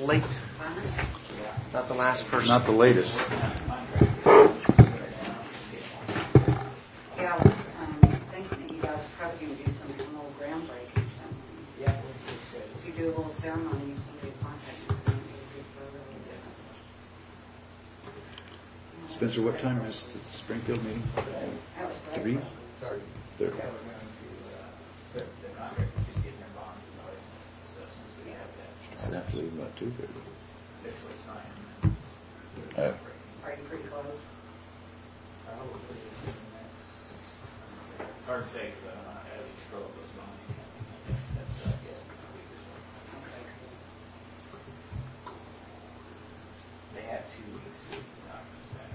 late. Not the last person. Not the latest. Yeah, I was thinking that you guys are probably going to do some little groundbreaking or something. Yeah, If you do a little ceremony, somebody contact me. Spencer, what time is the Springfield meeting? That was great. 3? sorry. 3. Yeah, we're going to, the contractor just getting their bonds and all this stuff, since we have that. I'd have to leave about 2:30. Officially signed. Are you pretty close? Probably in the next, it's hard to say, because I don't know how to control those bonds. That's, I guess, in a week or so. Okay, cool. They have 2 weeks to get the documents back.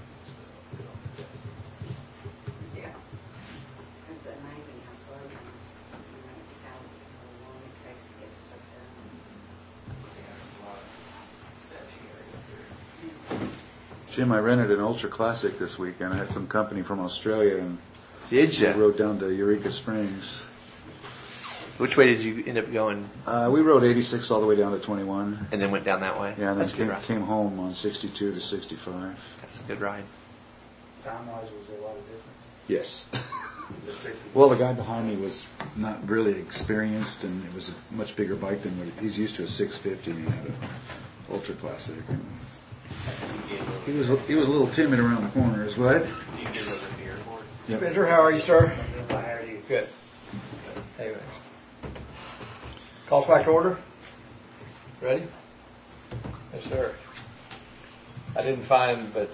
Yeah. It's amazing how slow it is. How long it takes to get stuff done. They have a lot of steps here. Jim, I rented an Ultra Classic this weekend. I had some company from Australia and Did we you? rode down to Eureka Springs. Which way did you end up going? We rode 86 all the way down to 21. And then went down that way? Yeah, and That's a good then ride. came home on 62 to 65. That's a good ride. Time-wise, was there a lot of difference? Yes. The 60. Well, the guy behind me was not really experienced, and it was a much bigger bike than what he's used to. A 650, and he had an Ultra Classic. And he was a little timid around the corners. What? You get over to the airport? Yep. Spencer, how are you, sir? How are you? Good. Anyway. Calls back to order? Ready? Yes, sir. I didn't find but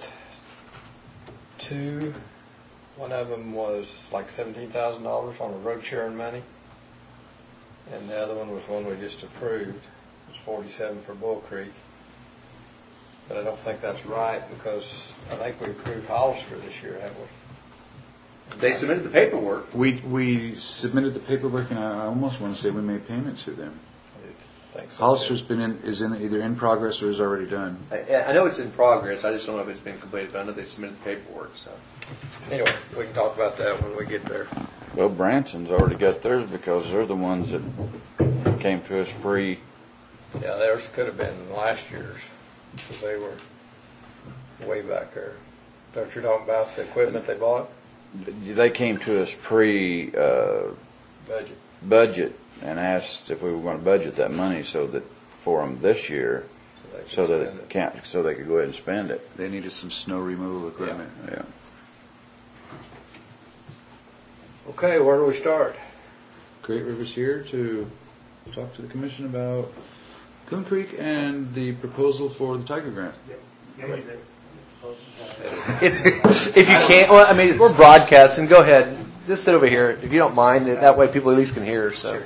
2. One of them was like $17,000 on the road sharing money. And the other one was one we just approved. It was $47 for Bull Creek. But I don't think that's right because I think we approved Hollister this year, haven't we? They submitted the paperwork. We submitted the paperwork, and I almost want to say we made payment to them. I think so. Hollister's is either in progress or is already done. I know it's in progress. I just don't know if it's been completed, but I know they submitted the paperwork. So Anyway, we can talk about that when we get there. Well, Branson's already got theirs because they're the ones that came to us pre. Yeah, theirs could have been last year's because they were way back there. Don't you talking about the equipment they bought? They came to us pre Budget. budget and asked if we were going to budget that money so that for them this year, so that spend it can't, so they could go ahead and spend it. They needed some snow removal equipment. Yeah. Okay, where do we start? Great River's here to talk to the commission about Coon Creek and the proposal for the Tiger Grant. if you can't, well, I mean, we're broadcasting. Go ahead, just sit over here if you don't mind. That way, people at least can hear. So,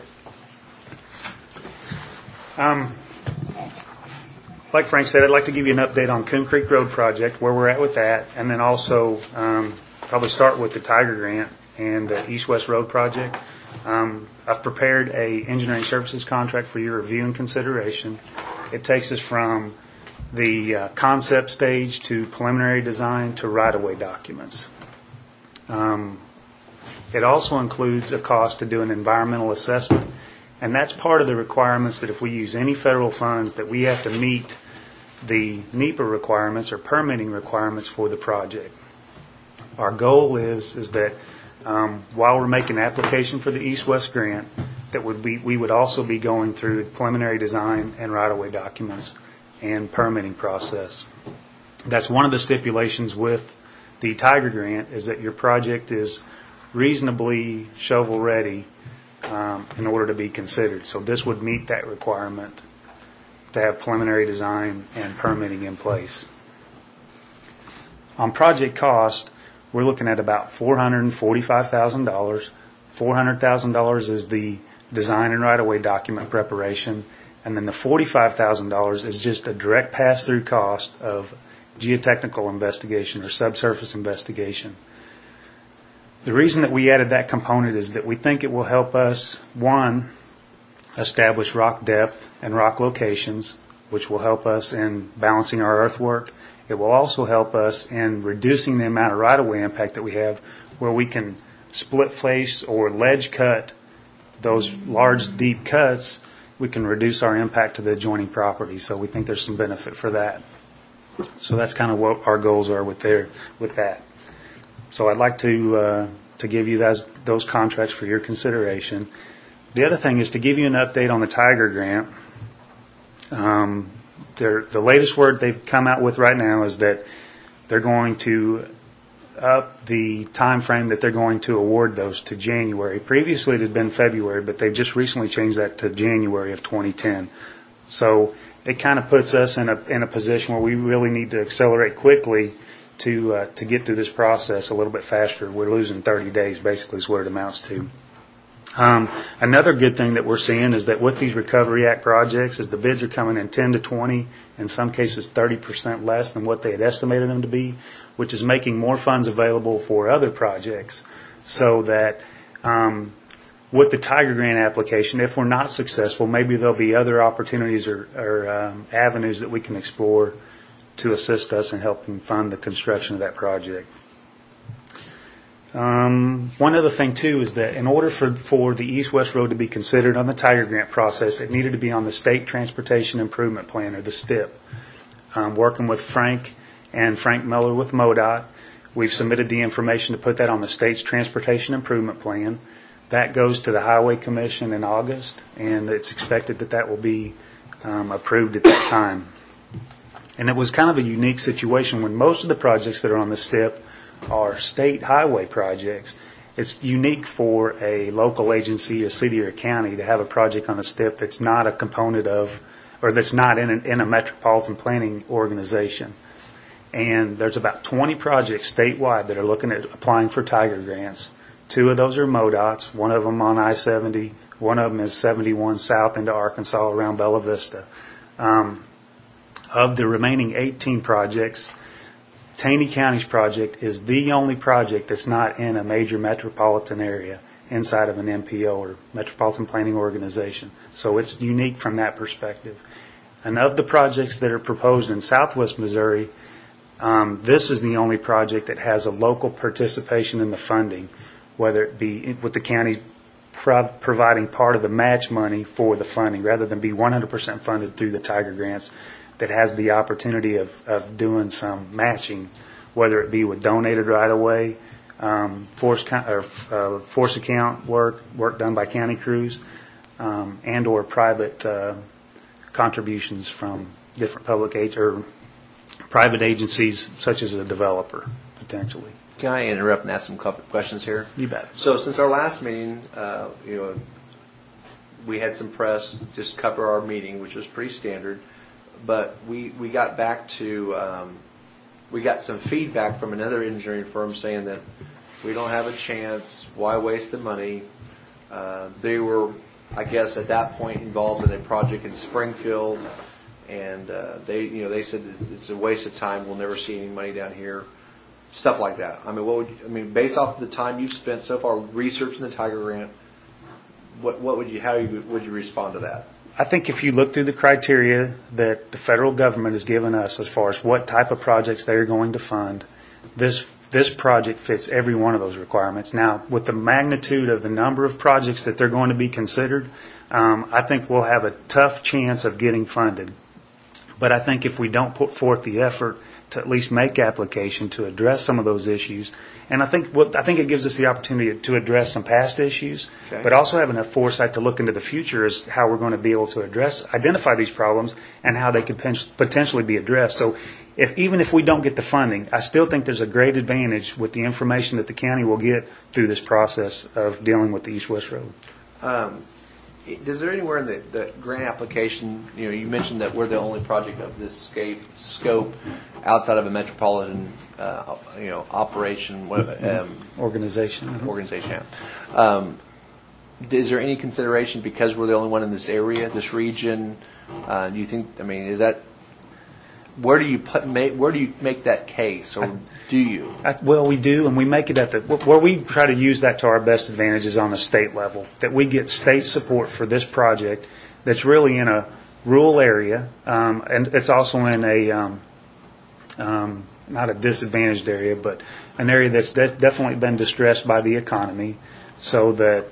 Like Frank said, I'd like to give you an update on Coon Creek Road project, where we're at with that, and then also probably start with the Tiger Grant and the East-West Road project. I've prepared a engineering services contract for your review and consideration. It takes us from the concept stage to preliminary design to right-of-way documents. It also includes a cost to do an environmental assessment, and that's part of the requirements that if we use any federal funds that we have to meet the NEPA requirements or permitting requirements for the project. Our goal is that while we're making application for the East-West Grant, that we would also be going through preliminary design and right-of-way documents and permitting process. That's one of the stipulations with the Tiger Grant, is that your project is reasonably shovel-ready in order to be considered. So this would meet that requirement to have preliminary design and permitting in place. On project cost, we're looking at about $445,000. $400,000 is the design and right-of-way document preparation, and then the $45,000 is just a direct pass-through cost of geotechnical investigation or subsurface investigation. The reason that we added that component is that we think it will help us, one, establish rock depth and rock locations, which will help us in balancing our earthwork. It will also help us in reducing the amount of right-of-way impact that we have, where we can split face or ledge cut those large, deep cuts we can reduce our impact to the adjoining property. So we think there's some benefit for that. So that's kind of what our goals are with that. So I'd like to give you those contracts for your consideration. The other thing is to give you an update on the Tiger Grant. The latest word they've come out with right now is that they're going to up the time frame that they're going to award those to January. Previously it had been February, but they've just recently changed that to January of 2010. So it kind of puts us in a position where we really need to accelerate quickly to get through this process a little bit faster. We're losing 30 days basically is what it amounts to. Another good thing that we're seeing is that with these Recovery Act projects is the bids are coming in 10 to 20, in some cases 30% less than what they had estimated them to be, which is making more funds available for other projects. So that with the Tiger Grant application, if we're not successful, maybe there'll be other opportunities or avenues that we can explore to assist us in helping fund the construction of that project. One other thing, too, is that in order for the East-West Road to be considered on the Tiger Grant process, it needed to be on the State Transportation Improvement Plan, or the STIP. Working with Frank and Frank Miller with MoDOT, we've submitted the information to put that on the State's Transportation Improvement Plan. That goes to the Highway Commission in August, and it's expected that will be approved at that time. And it was kind of a unique situation when most of the projects that are on the STIP are state highway projects. It's unique for a local agency, a city or a county, to have a project on a STIP that's not a component of, or that's not in a metropolitan planning organization. And there's about 20 projects statewide that are looking at applying for Tiger Grants. 2 of those are MoDOT's, one of them on I-70, one of them is 71 south into Arkansas around Bella Vista. Of the remaining 18 projects, Taney County's project is the only project that's not in a major metropolitan area inside of an MPO or Metropolitan Planning Organization. So it's unique from that perspective. And of the projects that are proposed in southwest Missouri, this is the only project that has a local participation in the funding, whether it be with the county providing part of the match money for the funding rather than be 100% funded through the Tiger Grants, that has the opportunity of doing some matching, whether it be with donated right-of-way, force account work done by county crews, and or private contributions from different private agencies, such as a developer, potentially. Can I interrupt and ask some questions here? You bet. So since our last meeting, we had some press just cover our meeting, which was pretty standard. But we got back to, we got some feedback from another engineering firm saying that we don't have a chance, why waste the money? They were, I guess, at that point involved in a project in Springfield, and they said that it's a waste of time, we'll never see any money down here, stuff like that. I mean, based off of the time you've spent so far researching the Tiger Grant, how would you respond to that? I think if you look through the criteria that the federal government has given us as far as what type of projects they're going to fund, this project fits every one of those requirements. Now, with the magnitude of the number of projects that they're going to be considered, I think we'll have a tough chance of getting funded. But I think if we don't put forth the effort to at least make application to address some of those issues, and I think it gives us the opportunity to address some past issues, okay, but also have enough foresight to look into the future as how we're going to be able to identify these problems and how they could potentially be addressed. So even if we don't get the funding, I still think there's a great advantage with the information that the county will get through this process of dealing with the East-West Road. Is there anywhere in the grant application, you mentioned that we're the only project of this scope outside of a metropolitan, operation, Organization. Yeah. Is there any consideration because we're the only one in this area, this region? Do you think? Is that where do you make that case, or do you? Well, we do, and we make it where we try to use that to our best advantage is on a state level. That we get state support for this project that's really in a rural area, and it's also in a not a disadvantaged area, but an area that's definitely been distressed by the economy, so that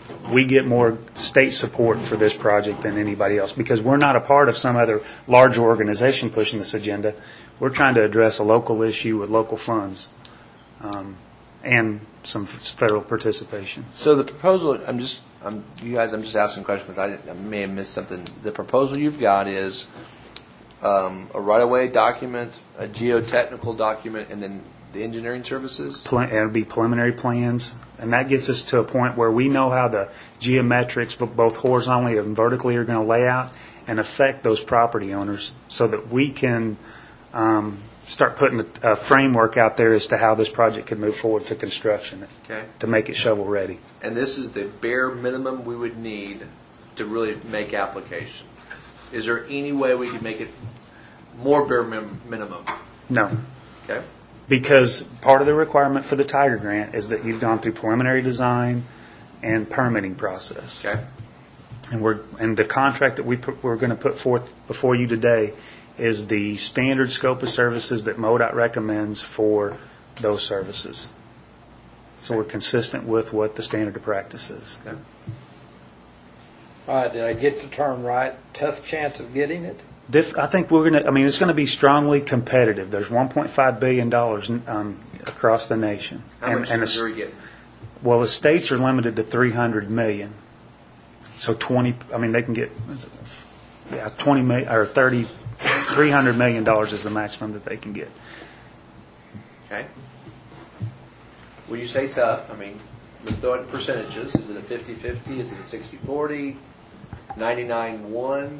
we get more state support for this project than anybody else because we're not a part of some other larger organization pushing this agenda. We're trying to address a local issue with local funds and some federal participation. So the proposal, I'm just asking a question because I may have missed something. The proposal you've got is a right-of-way document, a geotechnical document, and then the engineering services? It'll be preliminary plans, and that gets us to a point where we know how the geometrics, both horizontally and vertically, are going to lay out and affect those property owners so that we can start putting a framework out there as to how this project could move forward to construction to make it shovel ready. And this is the bare minimum we would need to really make application. Is there any way we could make it more bare minimum? No. Okay. Because part of the requirement for the Tiger Grant is that you've gone through preliminary design and permitting process. Okay. And the contract that we're going to put forth before you today is the standard scope of services that MoDOT recommends for those services. So we're consistent with what the standard of practice is. Okay. All right, did I get the term right? Tough chance of getting it? I think it's going to be strongly competitive. There's $1.5 billion across the nation. How much is Missouri getting? Well, the states are limited to $300 million. So they can get 20 million or $300 million is the maximum that they can get. Okay. When you say tough, let's throw it in percentages. Is it a 50-50? Is it a 60-40? 99-1?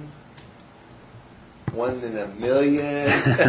1 in a million?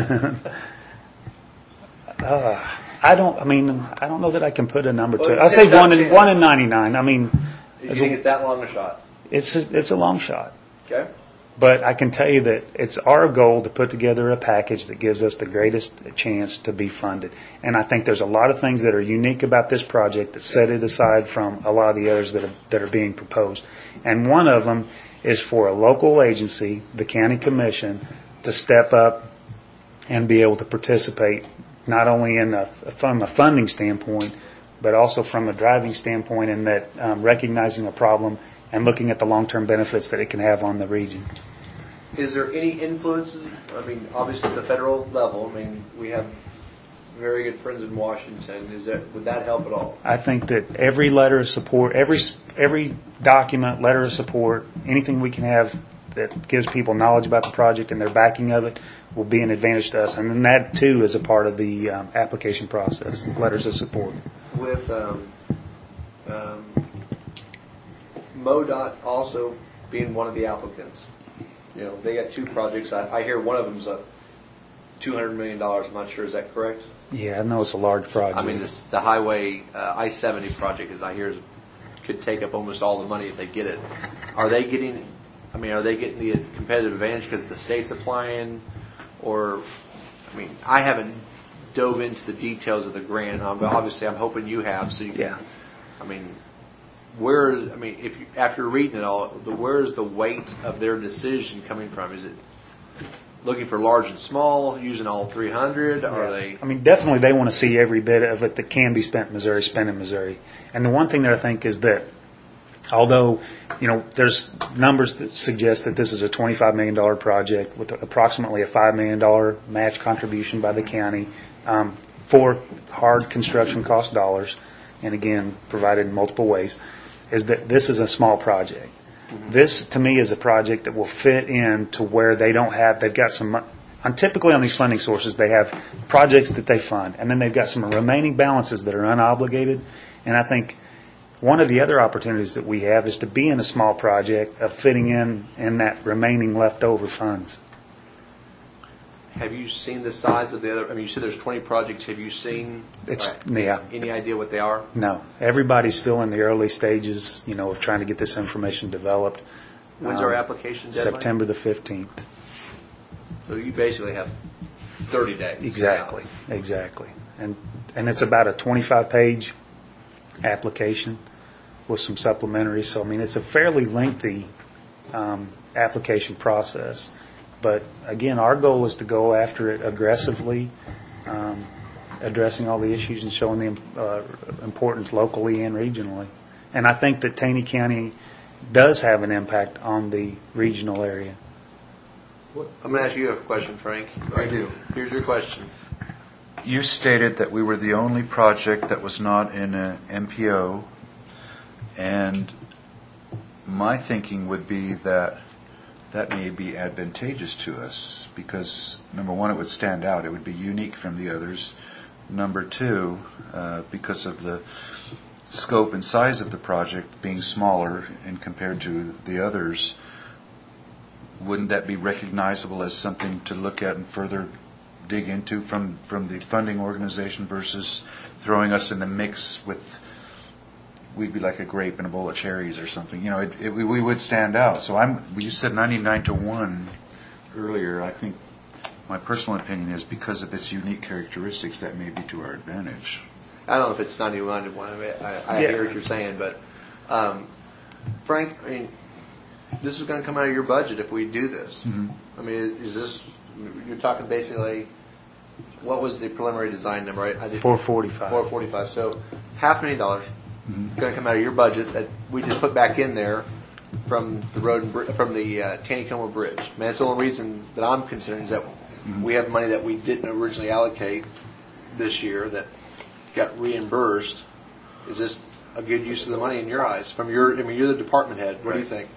I don't know that I can put a number to it. I say 1 in 99. You think it's that long a shot? It's a long shot. Okay. But I can tell you that it's our goal to put together a package that gives us the greatest chance to be funded. And I think there's a lot of things that are unique about this project that set it aside from a lot of the others that are being proposed. And one of them is for a local agency, the county commission, to step up and be able to participate not only from a funding standpoint, but also from a driving standpoint in that recognizing a problem and looking at the long-term benefits that it can have on the region. Is there any influences? Obviously it's a federal level. We have very good friends in Washington. Would that help at all? I think that every letter of support, every document, letter of support, anything we can have that gives people knowledge about the project and their backing of it will be an advantage to us. And then that, too, is a part of the application process, letters of support. With MoDOT also being one of the applicants. They got 2 projects. I hear one of them's a $200 million. I'm not sure. Is that correct? Yeah, I know it's a large project. The highway I-70 project, as I hear, could take up almost all the money if they get it. Are they getting the competitive advantage because the state's applying? Or, I haven't dove into the details of the grant. Obviously, I'm hoping you have. So yeah. After reading it all, where is the weight of their decision coming from? Is it looking for large and small, using all 300? Are they? Definitely they want to see every bit of it that can be spent in Missouri, spent in Missouri. And the one thing that I think is that although, there's numbers that suggest that this is a $25 million project with approximately a $5 million match contribution by the county for hard construction cost dollars, and again, provided in multiple ways, is that this is a small project. Mm-hmm. This, to me, is a project that will fit in to where they've got some, typically on these funding sources, they have projects that they fund, and then they've got some remaining balances that are unobligated, and I think one of the other opportunities that we have is to be in a small project of fitting in that remaining leftover funds. Have you seen the size of the other? You said there's 20 projects. Have you seen? Any idea what they are? No. Everybody's still in the early stages, of trying to get this information developed. When's our application deadline? September the 15th. So you basically have 30 days. Exactly. And it's about a 25-page application with some supplementary. So, it's a fairly lengthy application process. But, again, our goal is to go after it aggressively, addressing all the issues and showing the importance locally and regionally. And I think that Taney County does have an impact on the regional area. I'm going to ask you a question, Frank. I do. Here's your question. You stated that we were the only project that was not in an MPO, and my thinking would be that that may be advantageous to us because, number one, it would stand out. It would be unique from the others. Number two, because of the scope and size of the project being smaller and compared to the others, wouldn't that be recognizable as something to look at and further dig into from the funding organization versus throwing us in the mix with, we'd be like a grape in a bowl of cherries or something. You know, we would stand out. So you said 99-1 earlier. I think my personal opinion is because of its unique characteristics, that may be to our advantage. I don't know if it's 91-1. I mean, I hear what you're saying, but Frank, I mean, this is going to come out of your budget if we do this. Mm-hmm. I mean, is this? You're talking basically. What was the preliminary design number? I did 445. 445. So $500,000 Mm-hmm. going to come out of your budget that we just put back in there from the road and from the Taneycomo Bridge. I mean, that's the only reason that I'm considering is that we have money that we didn't originally allocate this year that got reimbursed. Is this a good use of the money in your eyes? I mean, you're the department head. What do you think?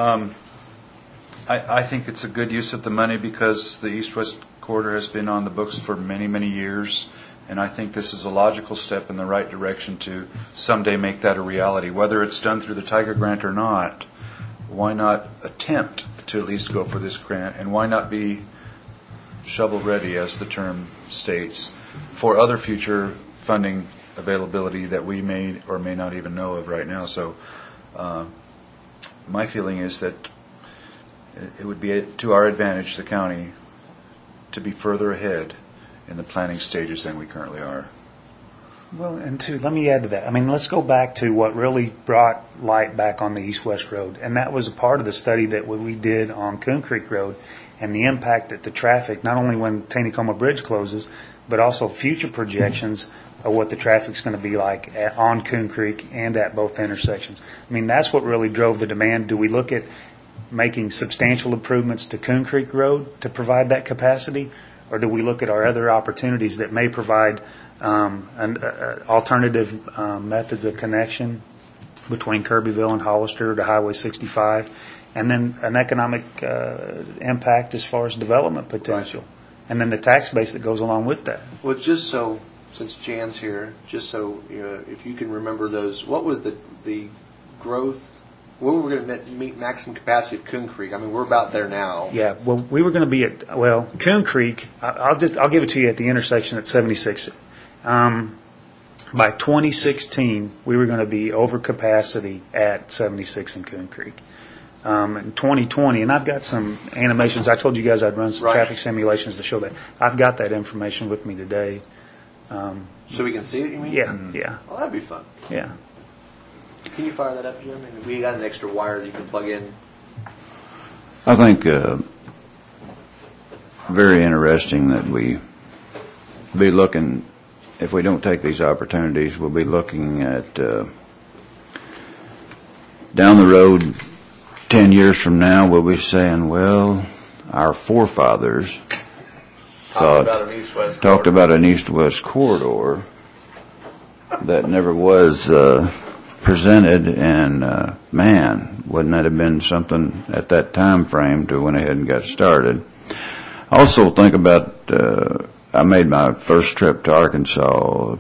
I think it's a good use of the money because the East-West Corridor has been on the books for many, many years, and I think this is a logical step in the right direction to someday make that a reality. Whether it's done through the Tiger Grant or not, why not attempt to at least go for this grant, and why not be shovel-ready, as the term states, for other future funding availability that we may or may not even know of right now. So my feeling is that it would be to our advantage, the county, to be further ahead in the planning stages than we currently are. Well, and two, let me add to that. I mean, let's go back to what really brought light back on the East-West Road, and that was a part of the study that we did on Coon Creek Road and the impact that the traffic, not only when Taneycomo Bridge closes, but also future projections of what the traffic's going to be like on Coon Creek and at both intersections. I mean, that's what really drove the demand. Do we look at making substantial improvements to Coon Creek Road to provide that capacity, or do we look at our other opportunities that may provide alternative methods of connection between Kirbyville and Hollister to Highway 65, and then an economic impact as far as development potential, Right. and then the tax base that goes along with that? Well, just so, since Jan's here, just so if you can remember those, what was the growth? When were we going to meet maximum capacity of Coon Creek? I mean, we're about there now. Yeah, well, we were going to be at Coon Creek. I'll give it to you at the intersection at 76. By 2016, we were going to be over capacity at 76 in Coon Creek. In 2020, and I've got some animations. I told you guys I'd run some Right. traffic simulations to show that. I've got that information with me today. So we can see it, you mean? Yeah, yeah, Oh, that'd be fun. yeah. Can you fire that up, Jim? I mean, we got an extra wire that you can plug in. I think very interesting that we be looking, if we don't take these opportunities, we'll be looking at down the road 10 years from now, we'll be saying, well, our forefathers Talked about an east-west talked corridor. about an east-west corridor that never was presented, and man, wouldn't that have been something at that time frame to went ahead and got started. Also think about, I made my first trip to Arkansas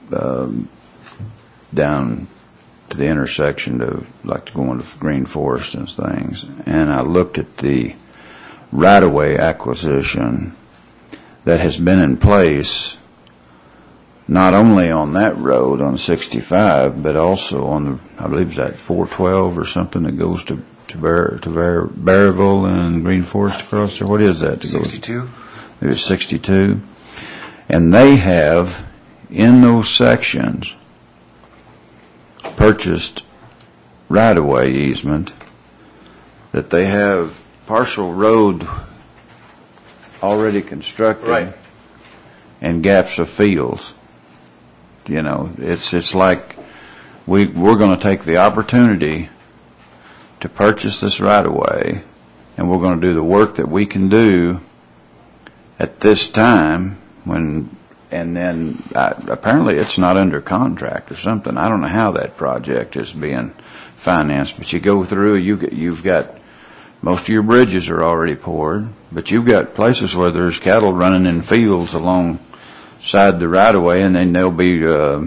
down to the intersection to like to go into Green Forest and things, and I looked at the right-of-way acquisition that has been in place not only on that road on 65, but also on the, I believe it's that 412 or something that goes to Berryville and Green Forest across there. What is that? 62? It was 62. And they have, in those sections, purchased right-of-way easement that they have partial road already constructed, Right. and gaps of fields. You know, it's like we're going to take the opportunity to purchase this right of way, and we're going to do the work that we can do at this time and then apparently it's not under contract or something. I don't know how that project is being financed, but you go through, you've got most of your bridges are already poured, but you've got places where there's cattle running in fields alongside the right of way, and then there'll be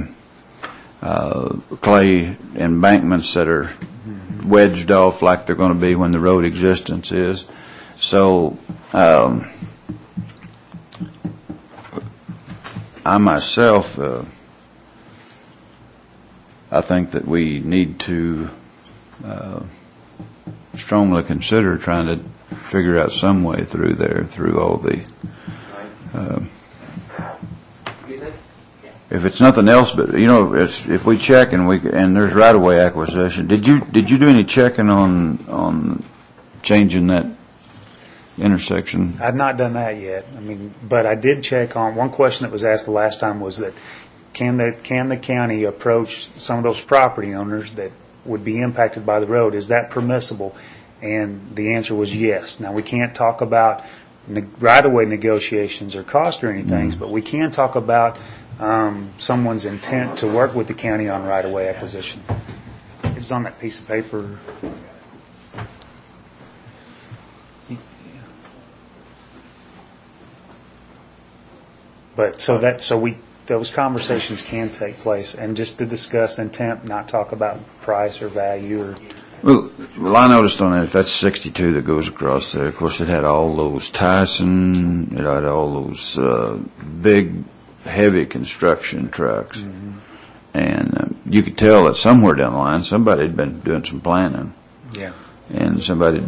clay embankments that are wedged off like they're going to be when the road existence is. So I myself, I think that we need to strongly consider trying to figure out some way through there, through all the. If it's nothing else, but if we check and there's right of way acquisition, did you do any checking on changing that intersection? I've not done that yet. But I did check on one question that was asked the last time was that can the county approach some of those property owners that would be impacted by the road? Is that permissible? And the answer was yes. Now we can't talk about right-of-way negotiations or cost or anything, but we can talk about someone's intent to work with the county on right-of-way acquisition. It was on that piece of paper. But those conversations can take place, and just to discuss intent, not talk about price or value or. Well, I noticed on that, if that's 62 that goes across there, of course it had all those Tyson, it had all those big, heavy construction trucks. Mm-hmm. And you could tell that somewhere down the line somebody had been doing some planning. Yeah. And somebody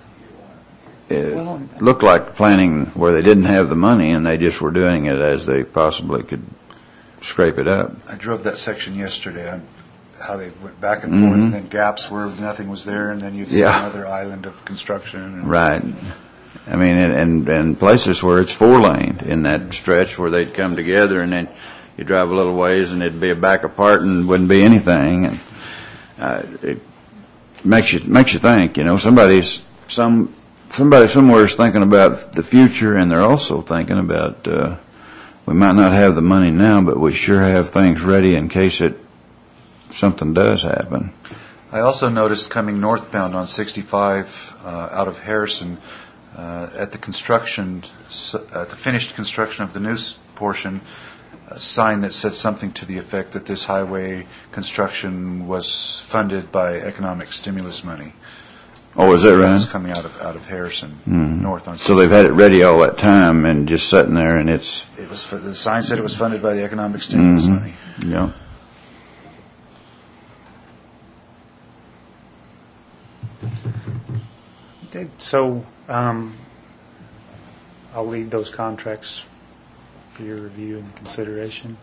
looked like planning where they didn't have the money and they just were doing it as they possibly could scrape it up. I drove that section yesterday. How they went back and forth, and then gaps where nothing was there, and then you'd see another island of construction. Right. I mean, and places where it's 4-lane in that stretch where they'd come together, and then you drive a little ways, and it'd be back apart, and wouldn't be anything. And it makes you think. Somebody somewhere is thinking about the future, and they're also thinking about we might not have the money now, but we sure have things ready in case something does happen. I also noticed coming northbound on 65 out of Harrison at the finished construction of the new portion, a sign that said something to the effect that this highway construction was funded by economic stimulus money. Oh, is that right? It's coming out of Harrison north on. So they've had it ready all that time and just sitting there, and it's. It was the sign said it was funded by the economic stimulus money. Yeah. So I'll leave those contracts for your review and consideration.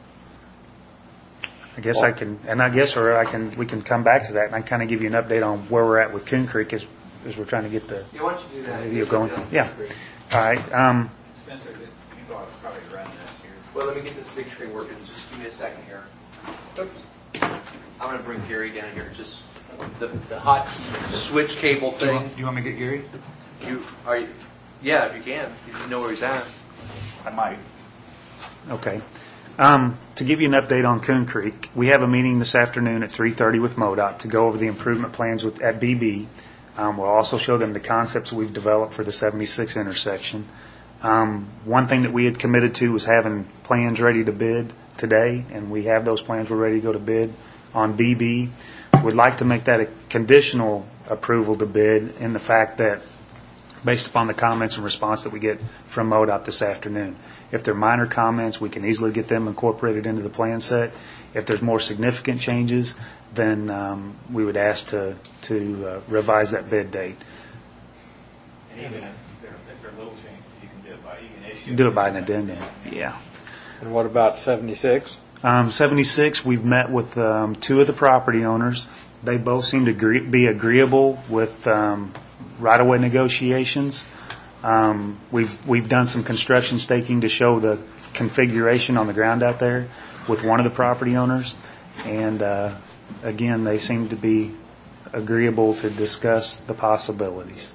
I guess we can come back to that, and I can kind of give you an update on where we're at with Coon Creek as we're trying to get the why don't you do that? video going. Yeah. All right. Spencer, you probably run this here. Well, let me get this big screen working. Just give me a second here. Oops. I'm going to bring Gary down here. Just the hot switch cable thing. Do you want me to get Gary? Yeah, if you can. If you know where he's at. I might. Okay. To give you an update on Coon Creek, we have a meeting this afternoon at 3:30 with MoDOT to go over the improvement plans at BB. We'll also show them the concepts we've developed for the 76 intersection. One thing that we had committed to was having plans ready to bid today, and we have those plans. We're ready to go to bid on BB. We'd like to make that a conditional approval to bid in the fact that based upon the comments and response that we get from MoDOT this afternoon. If they're minor comments, we can easily get them incorporated into the plan set. If there's more significant changes, then we would ask to revise that bid date. And even if they're little changes, you can issue. Do it by an addendum. Yeah. And what about 76? 76, we've met with two of the property owners. They both seem to be agreeable with right-of-way negotiations. We've done some construction staking to show the configuration on the ground out there with one of the property owners, and again, they seem to be agreeable to discuss the possibilities.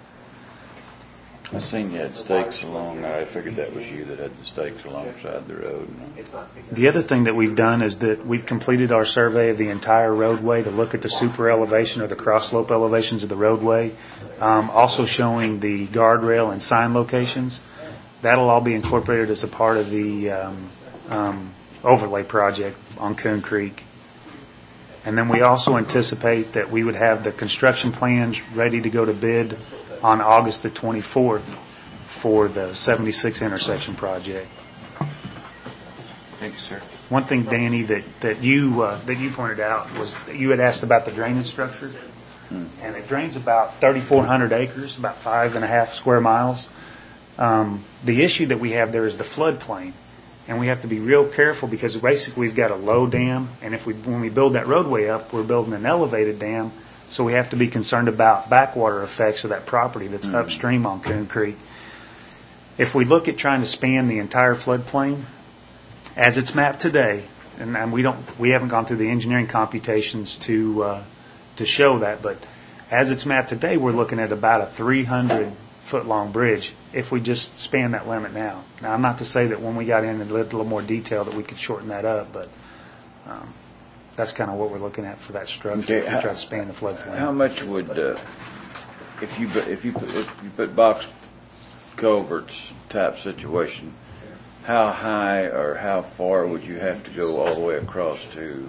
I seen you had stakes along, I figured that was you that had the stakes alongside the road. The other thing that we've done is that we've completed our survey of the entire roadway to look at the super elevation or the cross slope elevations of the roadway, also showing the guardrail and sign locations. That'll all be incorporated as a part of the overlay project on Coon Creek. And then we also anticipate that we would have the construction plans ready to go to bid on August the 24th for the 76 intersection project. Thank you, sir. One thing, Danny, that you pointed out was that you had asked about the drainage structure, and it drains about 3,400 acres, about 5.5 square miles. The issue that we have there is the floodplain, and we have to be real careful because basically we've got a low dam, and when we build that roadway up, we're building an elevated dam, so we have to be concerned about backwater effects of that property that's upstream on Coon Creek. If we look at trying to span the entire floodplain, as it's mapped today, and we haven't gone through the engineering computations to show that, but as it's mapped today, we're looking at about a 300-foot-long bridge if we just span that limit now. Now, I'm not to say that when we got in a little more detail that we could shorten that up, but that's kind of what we're looking at for that structure if we try to span the floodplain. How much would, if you put box culverts type situation, how high or how far would you have to go all the way across to?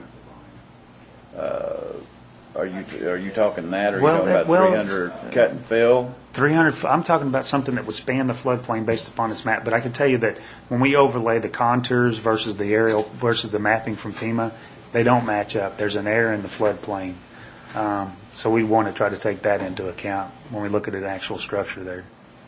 Are you talking that, or are you talking about 300 cut and fill? 300. I'm talking about something that would span the floodplain based upon this map. But I can tell you that when we overlay the contours versus the aerial versus the mapping from FEMA, they don't match up. There's an error in the floodplain, so we want to try to take that into account when we look at an actual structure there.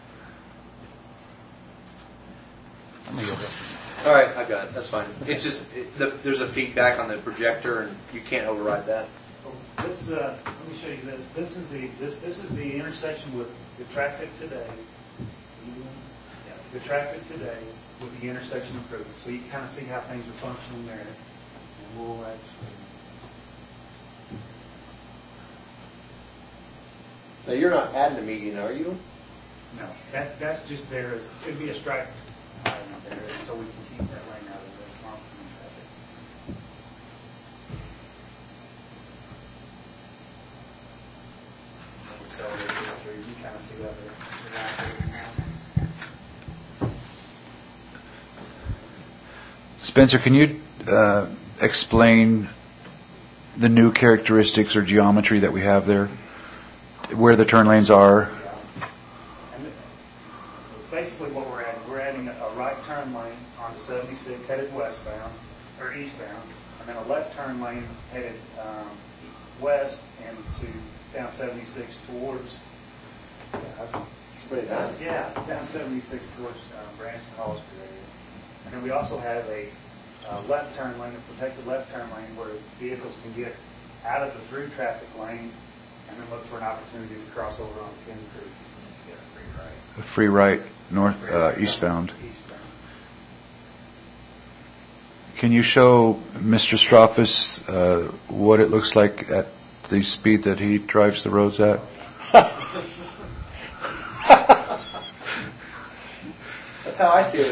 Let me go ahead. All right, I got it. That's fine. It's just there's a feedback on the projector, and you can't override that. This, let me show you this. This is the intersection with the traffic today. Yeah, the traffic today with the intersection improvement. So you can kind of see how things are functioning there. And we'll actually. Now you're not adding a median, are you? No, that's just there. It's going to be a stripe item there, so we can keep that lane out of the oncoming traffic. So you can kind of see that there. Spencer, can you explain the new characteristics or geometry that we have there, where the turn lanes are? And basically what we're adding a right turn lane onto 76 headed westbound, or eastbound, and then a left turn lane headed west and down 76 towards, It's pretty nice. yeah, down 76 towards Branson Hollister area. And then we also have a left turn lane, a protected left turn lane where vehicles can get out of the through traffic lane and then look for an opportunity to cross over on Coon Creek. Get a free right. A free right north eastbound. Eastbound. Can you show Mr. Strophus what it looks like at the speed that he drives the roads at? That's how I see it.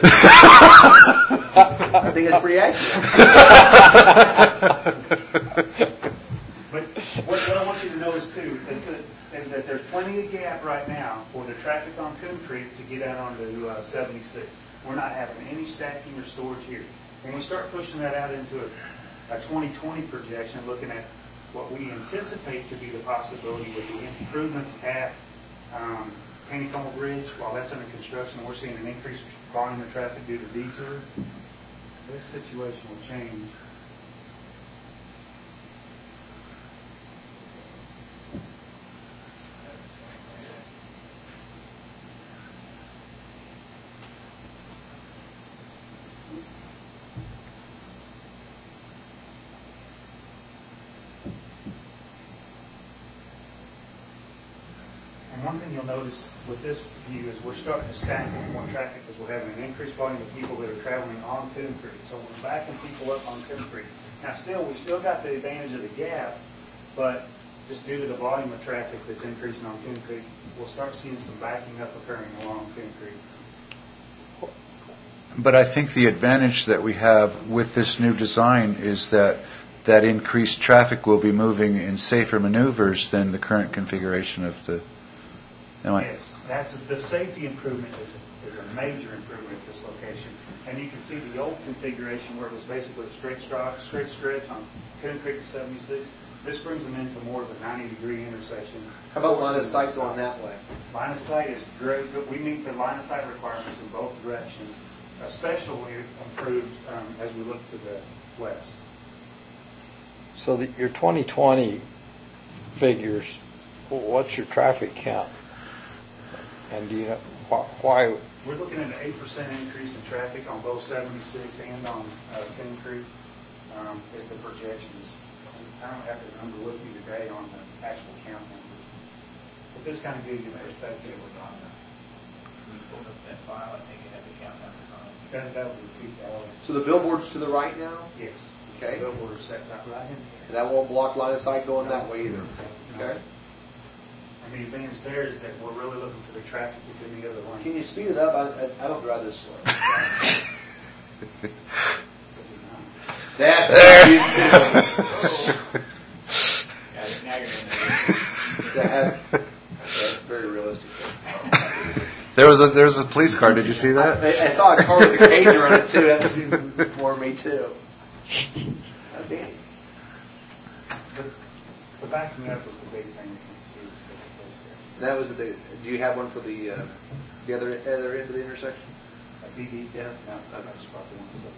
I think it's pretty accurate. But what I want you to notice too is that there's plenty of gap right now for the traffic on Coon Creek to get out onto 76. We're not having any stacking or storage here. When we start pushing that out into a 2020 projection, looking at what we anticipate to be the possibility with the improvements at Taneycomo Bridge, while that's under construction, we're seeing an increased volume of traffic due to detour. This situation will change. And one thing you'll notice with this view is we're starting to stack more traffic because we're having an increased volume of people that are traveling on Coon Creek. So we're backing people up on Coon Creek. Now, we still got the advantage of the gap, but just due to the volume of traffic that's increasing on Coon Creek, we'll start seeing some backing up occurring along Coon Creek. But I think the advantage that we have with this new design is that increased traffic will be moving in safer maneuvers than the current configuration of the. Yes, that's the safety improvement is a major improvement at this location. And you can see the old configuration where it was basically a straight stretch on Coon Creek to 76. This brings them into more of a 90-degree intersection. How about line of sight going that way? Line of sight is great, but we meet the line of sight requirements in both directions, especially improved as we look to the west. So your 2020 figures, what's your traffic count? And do you know why? We're looking at an 8% increase in traffic on both 76 and on Coon Creek is the projections. I don't have the number with me today on the actual count numbers, but this kind of gives you a perspective. It was on the, when you pulled up that file, I think it had the count numbers on it. That would be peak hour. So the billboard's to the right now? Yes. Okay. The billboard is set right in. And that won't block line of sight going that way either? Okay. And the advantage there is that we're really looking for the traffic that's in the other lane. Can you speed it up? I don't drive this slow. That's Now you're in there. that's very realistic. There was a police car. Did you see that? I saw a car with a cager on it too. That seemed for me too. Danny. The backing up is the big thing you can see that's taking place there. That was the. Do you have one for the other end of the intersection? A BD? Yeah. No, that's probably 176.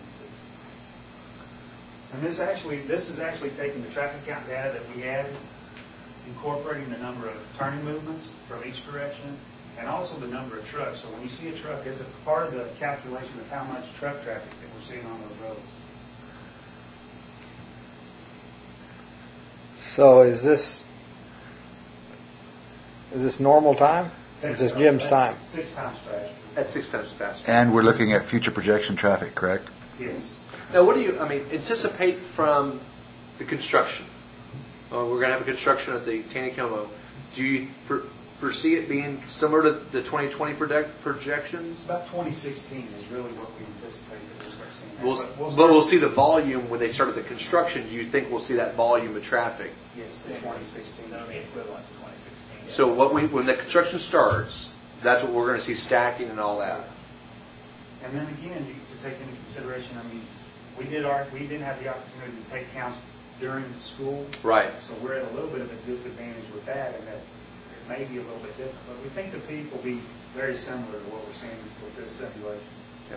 And this is actually taking the traffic count data that we had, incorporating the number of turning movements from each direction, and also the number of trucks. So when you see a truck, it's a part of the calculation of how much truck traffic that we're seeing on those roads. So is this normal time? Is this Jim's time? 6 times faster. That's 6 times faster. And we're looking at future projection traffic, correct? Yes. Now, what do you? Anticipate from the construction. We're going to have a construction at the Taneycomo. Do you foresee it being similar to the 2020 projections? About 2016 is really what we anticipate that we'll start seeing. But we'll see the volume when they started the construction. Do you think we'll see that volume of traffic? Yes, in 2016. That'll be equivalent to 2016. So when the construction starts, that's what we're going to see stacking and all that. And then again, to take into consideration, we didn't have the opportunity to take counts during school. Right. So we're at a little bit of a disadvantage with that, and that it may be a little bit different. But we think the peak will be very similar to what we're seeing with this simulation. Yeah.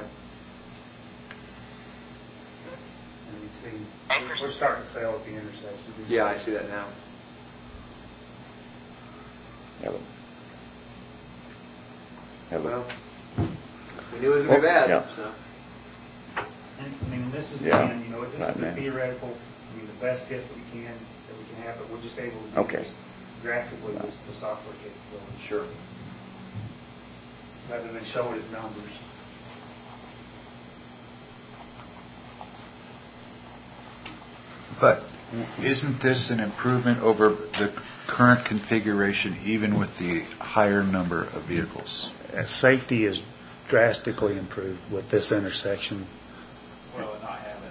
And you see, we're starting to fail at the intersection. Yeah, I see that now. Well, we knew it was going to be bad. Yeah. So. And this is, Yeah. again, this is the Right, man. theoretical, the best guess that we can have, but we're just able to Okay. use graphically the software capability. Sure. Rather than show it as numbers. But isn't this an improvement over the current configuration, even with the higher number of vehicles? Safety is drastically improved with this intersection. Well, not having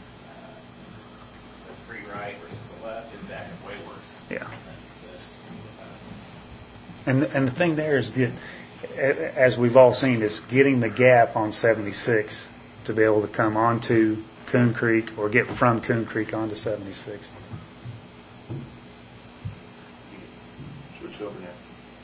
the free right versus the left is back way worse. Yeah. than this. And the thing there is that, as we've all seen, is getting the gap on 76 to be able to come onto Coon Creek or get from Coon Creek onto 76. Switch over now.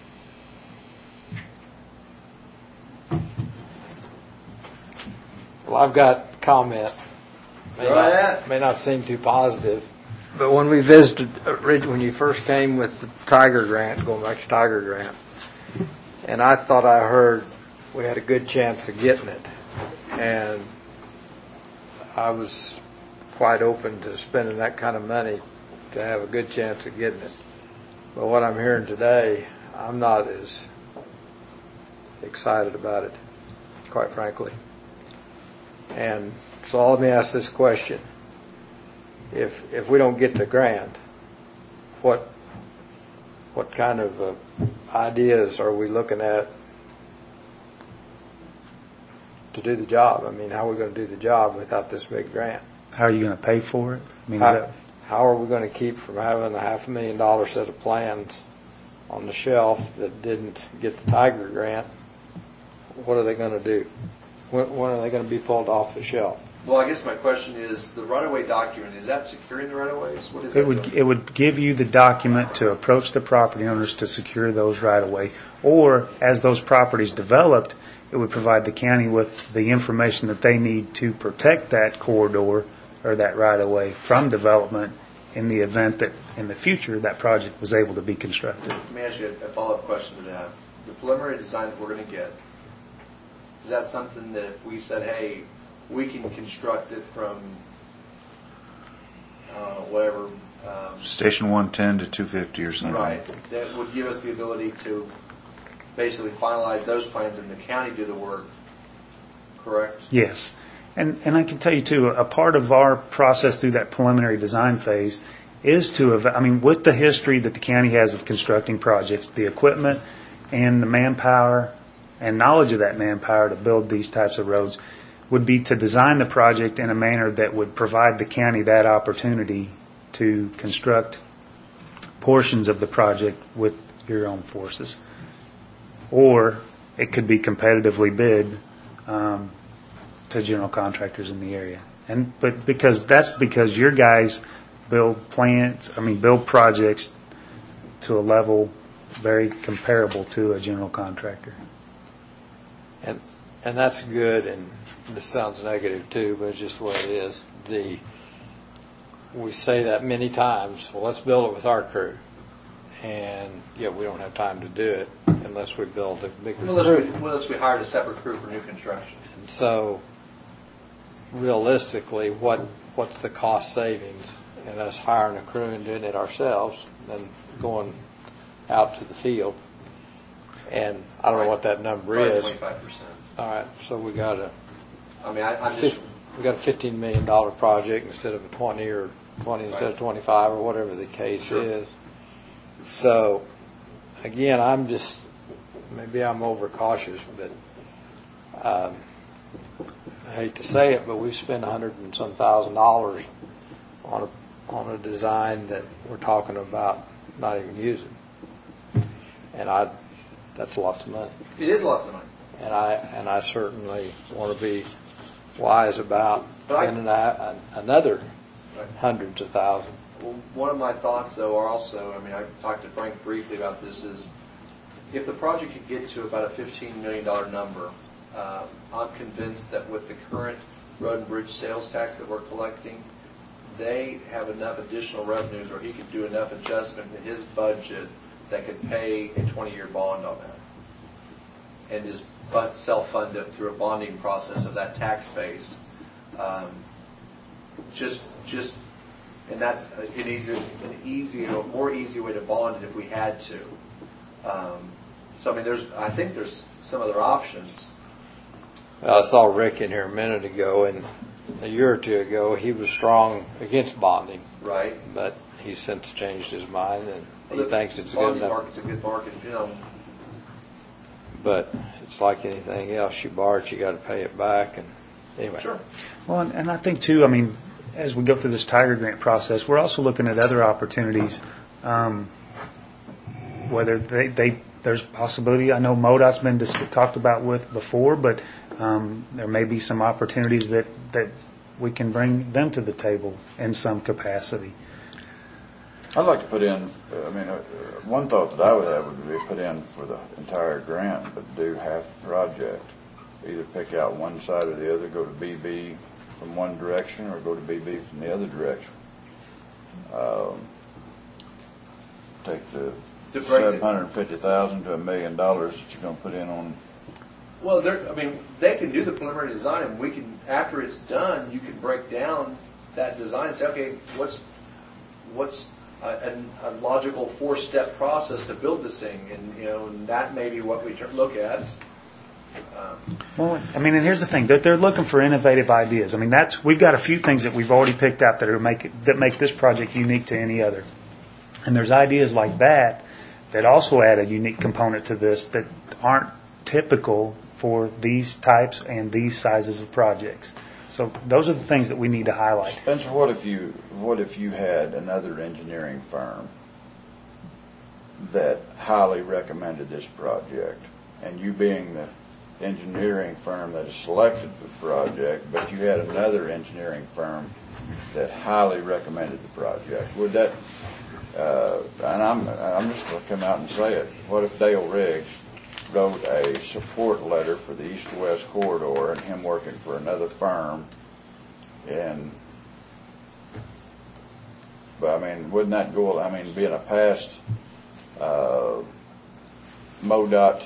Well, I've got a comment. Go ahead. May not seem too positive, but when we visited, when you first came with the Tiger Grant, going back to Tiger Grant, and I thought I heard we had a good chance of getting it, and I was quite open to spending that kind of money to have a good chance of getting it. But what I'm hearing today, I'm not as excited about it, quite frankly. And so let me ask this question. if we don't get the grant, what kind of ideas are we looking at to do the job? I mean, how are we going to do the job without this big grant? How are you going to pay for it? I mean, is that, How are we going to keep from having a $500,000 set of plans on the shelf that didn't get the Tiger grant? What are they going to do? When are they going to be pulled off the shelf? Well, I guess my question is, the right-of-way document, is that securing the right-of-ways? What is it that would doing? it would give you the document to approach the property owners to secure those right of way, or as those properties developed, it would provide the county with the information that they need to protect that corridor or that right of way from development in the event that in the future that project was able to be constructed. Let me ask you a follow-up question to that. The preliminary design that we're going to get, is that something that if we said, hey, we can construct it from whatever. Station 110 to 250 or something. Right. That would give us the ability to basically finalize those plans and the county do the work, correct? Yes. And I can tell you, too, a part of our process through that preliminary design phase is to, with the history that the county has of constructing projects, the equipment and the manpower and knowledge of that manpower to build these types of roads, would be to design the project in a manner that would provide the county that opportunity to construct portions of the project with your own forces. Or it could be competitively bid to general contractors in the area. But because your guys build projects to a level very comparable to a general contractor. And that's good, and this sounds negative too, but it's just what it is. We say that many times, well, let's build it with our crew. And yet we don't have time to do it unless we build a bigger crew. Unless we hired a separate crew for new construction. And so realistically, what's the cost savings in us hiring a crew and doing it ourselves than going out to the field? And I don't know what that number is. 25%. All right, so we got a $15 million project instead of a 20 or 20 instead of 25 or whatever the case is. So again, maybe I'm overcautious, but I hate to say it, but we've spent $100 and some thousand on a design that we're talking about not even using, and that's lots of money. It is lots of money. And I certainly want to be wise about spending another hundreds of thousands. Well, one of my thoughts, though, are also, I talked to Frank briefly about this, is if the project could get to about a $15 million number, I'm convinced that with the current road and bridge sales tax that we're collecting, they have enough additional revenues, or he could do enough adjustment in his budget that could pay a 20-year bond on that and just self-fund it through a bonding process of that tax base. And that's a more easy way to bond it if we had to. I think there's some other options. Well, I saw Rick in here a minute ago, and a year or two ago, he was strong against bonding. Right. But he's since changed his mind, and he thinks it's good enough. The market's a good market, But it's like anything else. You borrow it, you got to pay it back. And anyway. Sure. Well, and I think, too, as we go through this Tiger Grant process, we're also looking at other opportunities, whether there's a possibility. I know MoDOT's been talked about with before, but there may be some opportunities that we can bring them to the table in some capacity. I'd like to put in, one thought that I would have would be put in for the entire grant, but do half the project. Either pick out one side or the other, go to BB from one direction or go to BB from the other direction. Take the $750,000 to $1 million that you're going to put in on. Well, they can do the preliminary design, and we can, after it's done, you can break down that design and say, okay, what's a logical 4-step process to build this thing, and that may be what we look at. Well, I mean, and here's the thing: they're looking for innovative ideas. I mean, we've got a few things that we've already picked out that make this project unique to any other. And there's ideas like that also add a unique component to this that aren't typical for these types and these sizes of projects. So those are the things that we need to highlight. Spencer, what if you had another engineering firm that highly recommended this project, and you being the engineering firm that is selected for the project, but you had another engineering firm that highly recommended the project? Would that, and I'm just going to come out and say it, what if Dale Riggs wrote a support letter for the east-west corridor and him working for another firm, but I mean, wouldn't that go, I mean, being a past MoDOT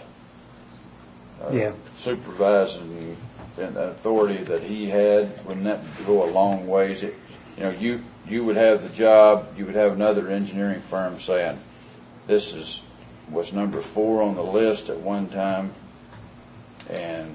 supervising and authority that he had, wouldn't that go a long ways? You would have the job, you would have another engineering firm saying, this was number 4 on the list at one time, and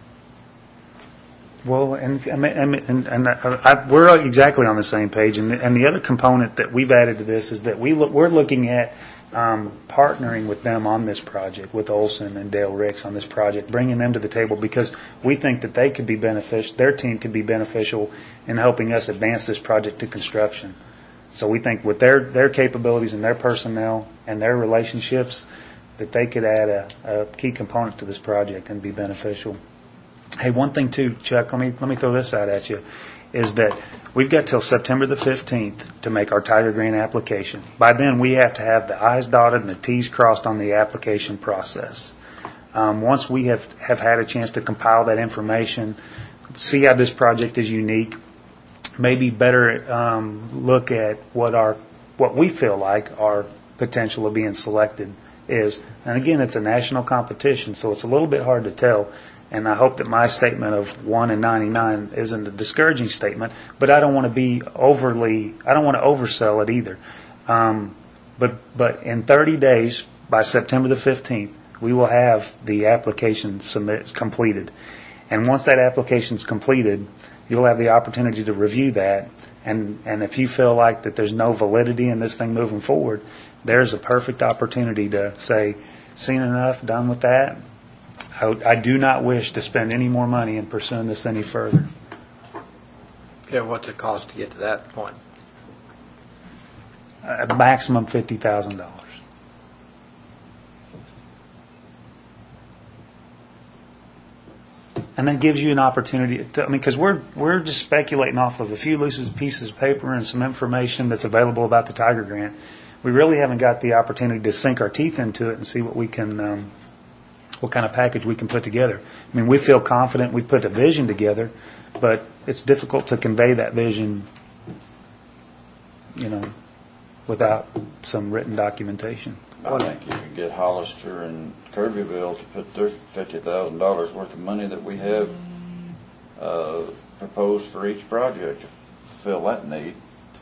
well, and we're exactly on the same page. And the other component that we've added to this is that we're looking at partnering with them on this project, with Olson and Dale Ricks on this project, bringing them to the table because we think that they could be beneficial. Their team could be beneficial in helping us advance this project to construction. So we think with their capabilities and their personnel and their relationships, that they could add a key component to this project and be beneficial. Hey, one thing too, Chuck, let me throw this out at you, is that we've got till September the 15th to make our Tiger Grant application. By then, we have to have the I's dotted and the T's crossed on the application process. Once we have had a chance to compile that information, see how this project is unique, maybe better look at what we feel like our potential of being selected is. And again, it's a national competition, so it's a little bit hard to tell. And I hope that my statement of 1 in 99 isn't a discouraging statement, but I don't want to oversell it either. But in 30 days, by September the 15th, we will have the application completed. And once that application is completed, you'll have the opportunity to review that. And if you feel like that there's no validity in this thing moving forward, there's a perfect opportunity to say, seen enough, done with that. I do not wish to spend any more money in pursuing this any further. Yeah, what's it cost to get to that point? A maximum $50,000. And that gives you an opportunity to, because we're just speculating off of a few loose pieces of paper and some information that's available about the Tiger Grant. We really haven't got the opportunity to sink our teeth into it and see what we can, what kind of package we can put together. I mean, we feel confident we put a vision together, but it's difficult to convey that vision, without some written documentation. I think you could get Hollister and Kirbyville to put their $50,000 worth of money that we have proposed for each project to fill that need.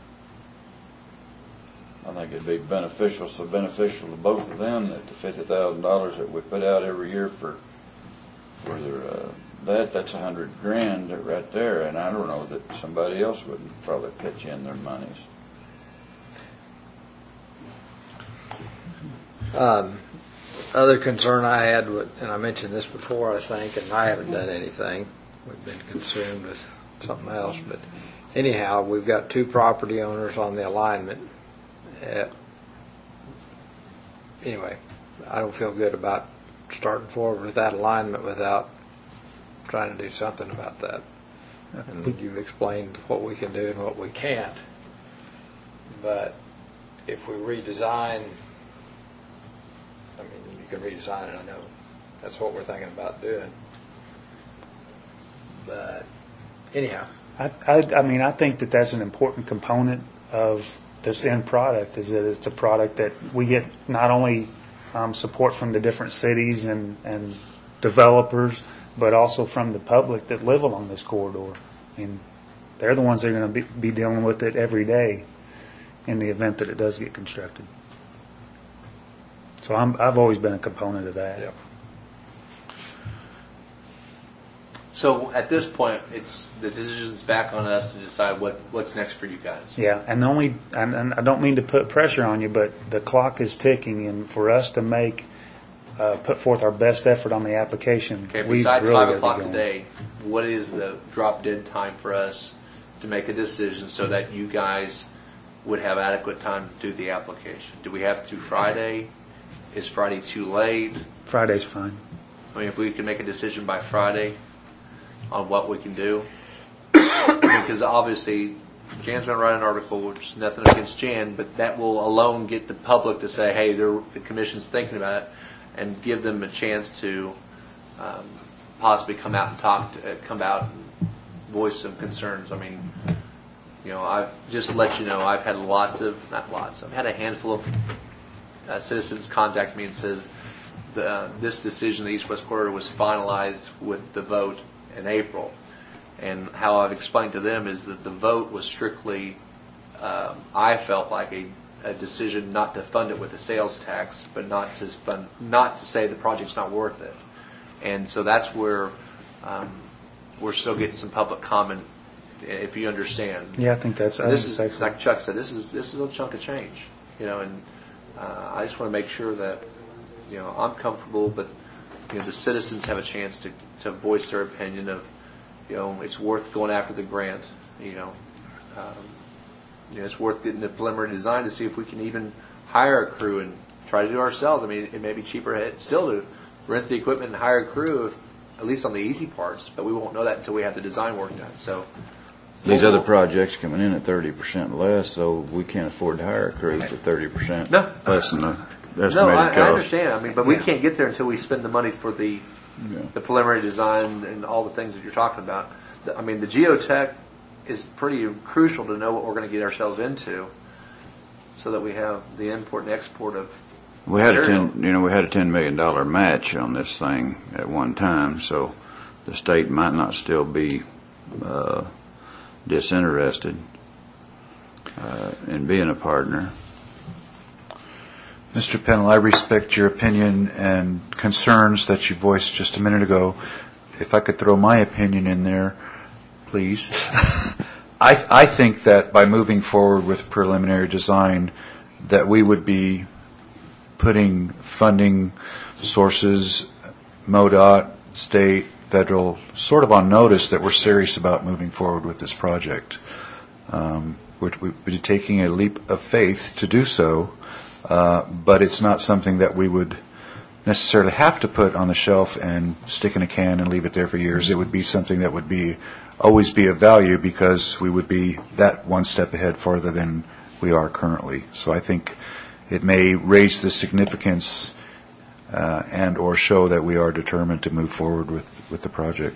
I think it'd be beneficial to both of them that the $50,000 that we put out every year for that's $100,000 right there, and I don't know that somebody else wouldn't probably pitch in their monies. Other concern I had, and I mentioned this before, I think, and I haven't done anything. We've been consumed with something else. But anyhow, we've got 2 property owners on the alignment. Anyway, I don't feel good about starting forward with that alignment without trying to do something about that. And you've explained what we can do and what we can't. But if we redesign, I mean, you can redesign it, I know. That's what we're thinking about doing. But anyhow. I think that that's an important component of this end product, is that it's a product that we get not only support from the different cities and developers, but also from the public that live along this corridor. I mean, they're the ones that are going to be dealing with it every day in the event that it does get constructed. So I've always been a component of that. Yep. So at this point, the decision's back on us to decide what's next for you guys. Yeah, and and I don't mean to put pressure on you, but the clock is ticking, and for us to put forth our best effort on the application, Okay, we besides really 5 gotta be o'clock going. today, what is the drop dead time for us to make a decision so that you guys would have adequate time to do the application? Do we have to do Friday? Is Friday too late? Friday's fine. I mean, if we can make a decision by Friday on what we can do, because obviously Jan's going to write an article, which is nothing against Jan, but that will alone get the public to say, hey, the commission's thinking about it, and give them a chance to possibly come out and come out and voice some concerns. I mean, I've just to let you know, I've had I've had a handful of citizens contact me and says this decision, the East-West Corridor, was finalized with the vote in April. And how I've explained to them is that the vote was strictly, I felt like a decision not to fund it with a sales tax, but not to say the project's not worth it. And so that's where we're still getting some public comment, if you understand. Yeah, I think that's. This is like Chuck said. This is a chunk of change, and I just want to make sure that I'm comfortable, but the citizens have a chance to voice their opinion of it's worth going after the grant. It's worth getting the preliminary design to see if we can even hire a crew and try to do it ourselves. I mean, it may be cheaper still to rent the equipment and hire a crew, at least on the easy parts, but we won't know that until we have the design work done. So These other projects coming in at 30% less, so we can't afford to hire a crew for 30% less than the estimated cost. I understand. I mean, but we can't get there until we spend the money for the preliminary design and all the things that you're talking about. I mean, the geotech is pretty crucial to know what we're going to get ourselves into, so that we have the import and export of. We had a $10 million match on this thing at one time, so the state might not still be disinterested in being a partner. Mr. Pennell, I respect your opinion and concerns that you voiced just a minute ago. If I could throw my opinion in there, please. I think that by moving forward with preliminary design, that we would be putting funding sources, MoDOT, state, federal, sort of on notice that we're serious about moving forward with this project. We'd be taking a leap of faith to do so, but it's not something that we would necessarily have to put on the shelf and stick in a can and leave it there for years. It would be something that would always be of value, because we would be that one step ahead farther than we are currently. So I think it may raise the significance and or show that we are determined to move forward with the project.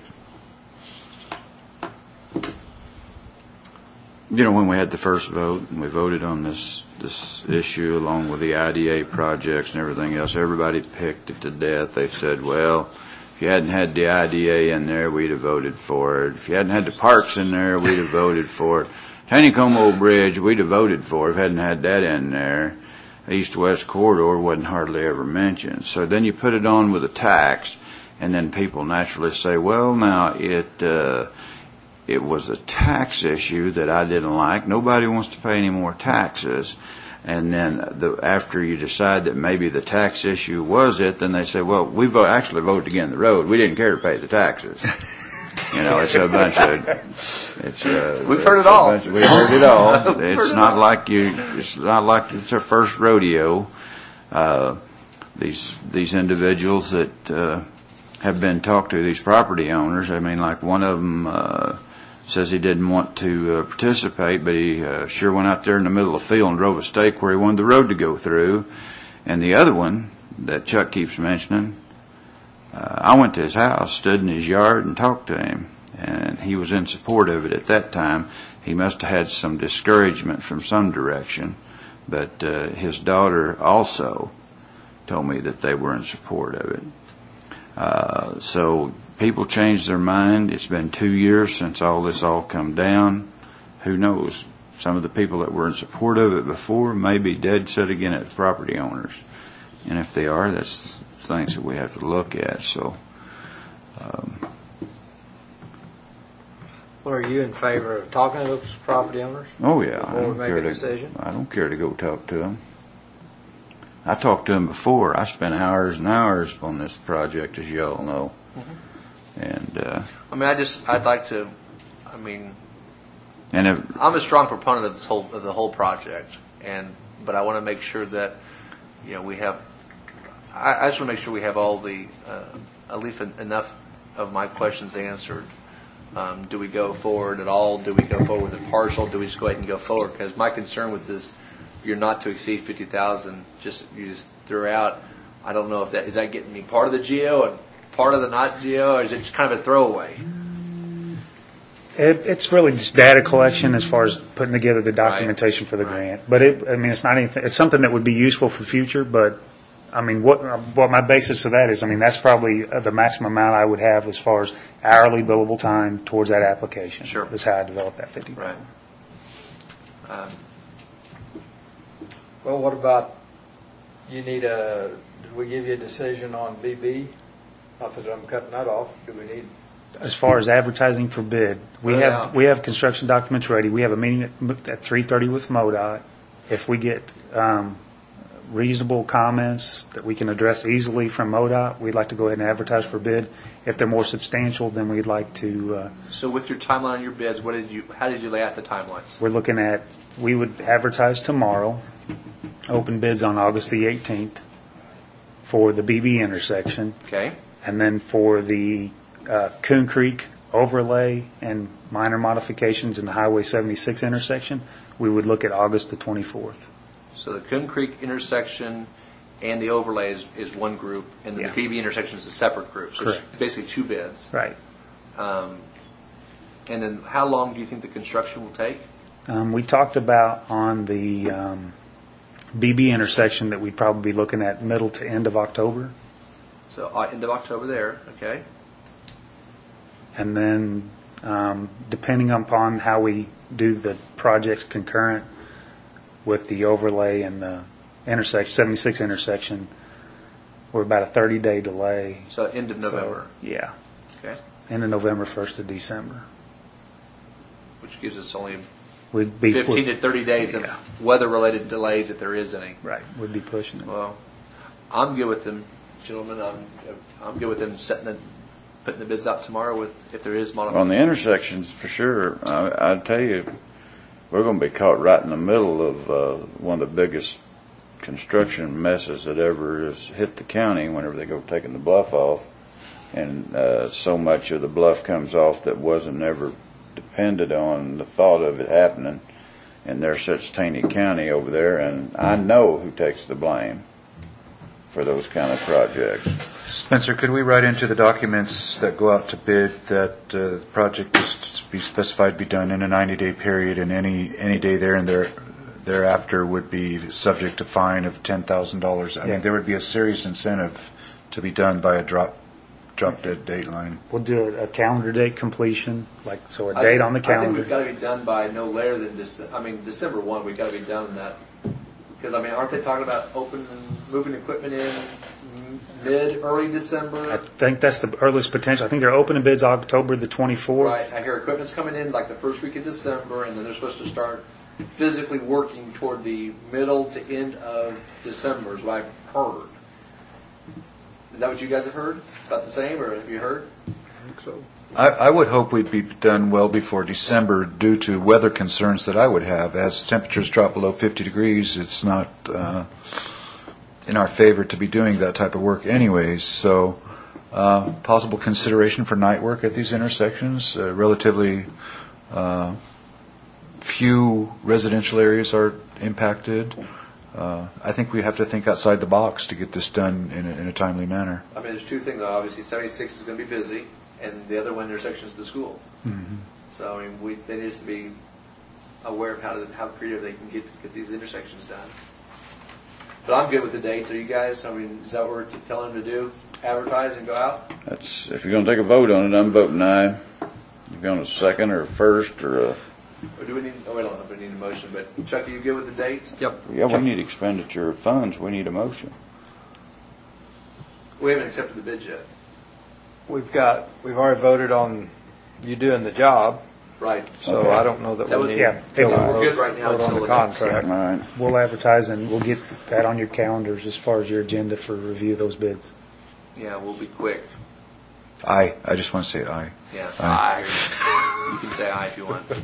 When we had the first vote and we voted on this issue along with the IDA projects and everything else, everybody picked it to death. They said, well, if you hadn't had the IDA in there, we'd have voted for it. If you hadn't had the parks in there, we'd have voted for it. Taneycomo Bridge, we'd have voted for it if you hadn't had that in there. East-West Corridor wasn't hardly ever mentioned. So then you put it on with a tax, and then people naturally say, well, now it was a tax issue that I didn't like. Nobody wants to pay any more taxes. And then after you decide that maybe the tax issue was it, then they say, well, we actually voted against the road. We didn't care to pay the taxes. It's a bunch of. We've heard it all. We've heard it all. It's not like it's their first rodeo. These individuals that have been talked to, these property owners. I mean, like one of them says he didn't want to participate, but he sure went out there in the middle of the field and drove a stake where he wanted the road to go through. And the other one that Chuck keeps mentioning, I went to his house, stood in his yard, and talked to him, and he was in support of it at that time. He must have had some discouragement from some direction, but his daughter also told me that they were in support of it. So people change their mind. It's been 2 years since all this come down. Who knows? Some of the people that were in support of it before may be dead set again as property owners. And if they are, that's things that we have to look at. So Well, are you in favor of talking to those property owners? Oh yeah, Before we make a decision? I don't care to go talk to them. I talked to them before. I spent hours and hours on this project, as you all know. And I mean, I'd like to. I mean, and if, I'm a strong proponent of the whole project, but I want to make sure that we have. I just want to make sure we have all the at least enough of my questions answered. Do we go forward at all? Do we go forward with a partial? Do we just go ahead and go forward? Because my concern with this, you're not to exceed 50,000. You just threw out. I don't know if that is that getting me part of the GO and part of the not GO, or is it just kind of a throwaway? It's really just data collection as far as putting together the documentation for the grant. But it's not anything. It's something that would be useful for future. But I mean, what my basis of that is, I mean, that's probably the maximum amount I would have as far as hourly billable time towards that application. Sure, that's how I developed that 50. Right. Well, what about did we give you a decision on BB? Not that I'm cutting that off. Do we need? As far as advertising for bid, we have construction documents ready. We have a meeting at 3:30 with MoDOT. If we get reasonable comments that we can address easily from MoDOT, we'd like to go ahead and advertise for bid. If they're more substantial, then we'd like to. So with your timeline on your bids, how did you lay out the timelines? We're looking at, we would advertise tomorrow, open bids on August the 18th for the BB intersection. Okay. And then for the Coon Creek overlay and minor modifications in the Highway 76 intersection, we would look at August the 24th. So the Coon Creek intersection and the overlay is one group, and then the BB intersection is a separate group. So Correct. it's basically two bids. Right. And then how long do you think the construction will take? We talked about on the BB intersection that we'd probably be looking at middle to end of October. So end of October there, okay. And then depending upon how we do the projects concurrent with the overlay and the 76 intersection, we're about a 30-day delay. So end of November. So, yeah. Okay. End of November, 1st of December. Which gives us only We'd be 15 to 30 days of weather-related delays, if there is any. Right. We'd be pushing it. Well, I'm good with them, gentlemen. I'm good with them putting the bids out tomorrow if there is modification. on the intersections, for sure, I tell you, we're going to be caught right in the middle of one of the biggest construction messes that ever has hit the county whenever they go taking the bluff off. And so much of the bluff comes off that wasn't ever depended on the thought of it happening. And they're such tiny county over there, and I know who takes the blame for those kind of projects. Spencer, could we write into the documents that go out to bid that the project is to be specified to be done in a 90-day period, and any day there and thereafter would be subject to fine of $10,000? I mean, there would be a serious incentive to be done by a drop dead date line. We'll do a calendar date completion, so a date on the I think calendar. we've got to be done by no later than December 1. We've got to be done in that. Because, aren't they talking about moving equipment in early December? I think that's the earliest potential. I think they're opening bids October the 24th. Right. I hear equipment's coming in like the first week of December, and then they're supposed to start physically working toward the middle to end of December, is what I've heard. Is that what you guys have heard? About the same, or have you heard? I think so. I would hope we'd be done well before December due to weather concerns that I would have. As temperatures drop below 50 degrees, it's not in our favor to be doing that type of work anyways. So possible consideration for night work at these intersections. Relatively few residential areas are impacted. I think we have to think outside the box to get this done in a timely manner. There's two things. Obviously, 76 is going to be busy, and the other one intersection is the school. Mm-hmm. So they need to be aware of how creative they can get these intersections done. But I'm good with the dates. Are you guys? Is that what we're telling them to do? Advertise and go out? That's if you're going to take a vote on it, I'm voting aye. You're going to second or first or Or do we need? Oh, we don't know if we need a motion. But Chuck, are you good with the dates? Yep. yeah, we need expenditure of funds. We need a motion. We haven't accepted the bid yet. We've already voted on you doing the job. Right. So Okay. I don't know that That we would- need. Yeah, to we're good right now vote on until the the next- contract. All right. We'll advertise and we'll get that on your calendars as far as your agenda for review of those bids. Yeah, we'll be quick. I just want to say aye. Yeah. Aye. You can say aye if you want.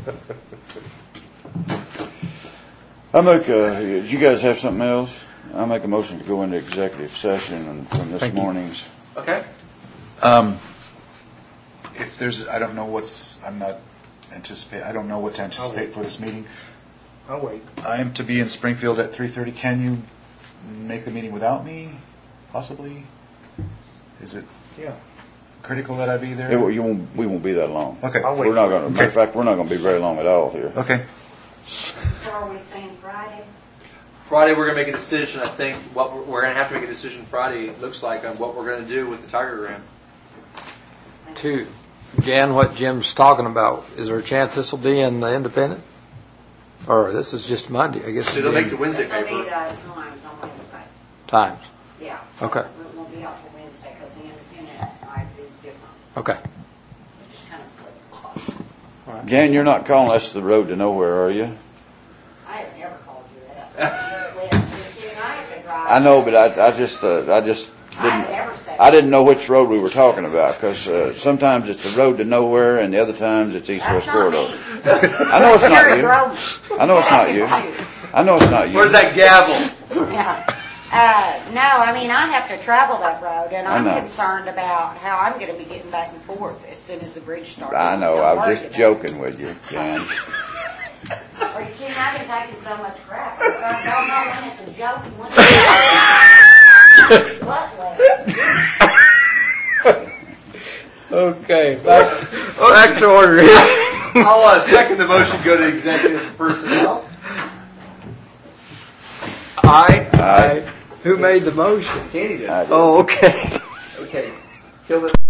Did you guys have something else? I make a motion to go into executive session from this Thank you. morning's. Okay. If there's, I don't know I'm not I don't know what to anticipate for this meeting. I'll wait. I am to be in Springfield at 3:30. Can you make the meeting without me, possibly? Is it Yeah. critical that I be there? We won't be that long. Okay. I'll wait. We're not going to. Matter of fact, we're not going to be very long at all here. Okay. So are we saying Friday? Friday, we're going to make a decision. I think what we're going to have to make a decision Friday. It looks like on what we're going to do with the Tiger Gram. To Jan, what Jim's talking about, is there a chance this will be in the Independent? Or this is just Monday, I guess. It'll make the Wednesday This will be paper. Times on Wednesday. Times. Yeah. Okay. It won't be out till Wednesday because the independent might be different. Okay. Just kind of flip. Jan, you're not calling us the road to nowhere, are you? I have never called you that. Just kidding. I have to drive. I know, but I just I've didn't. never said I didn't know which road we were talking about because sometimes it's the road to nowhere and the other times it's east-west That's not corridor. me. I know it's not you. You're I know it's not you. I know it's not you. Where's that gavel? Yeah. No, I mean, I have to travel that road, and I'm I know. concerned about how I'm going to be getting back and forth as soon as the bridge starts. I know. I'm I was worried just about joking with you, Jan. it. Are you kidding? I've been taking so much crap. I don't know when it's a joke and when it's what? Okay, back to order here. I'll second the motion. Go to executive for personnel. Aye. Who made the motion? Candy did. Oh, okay. Okay. Kill it.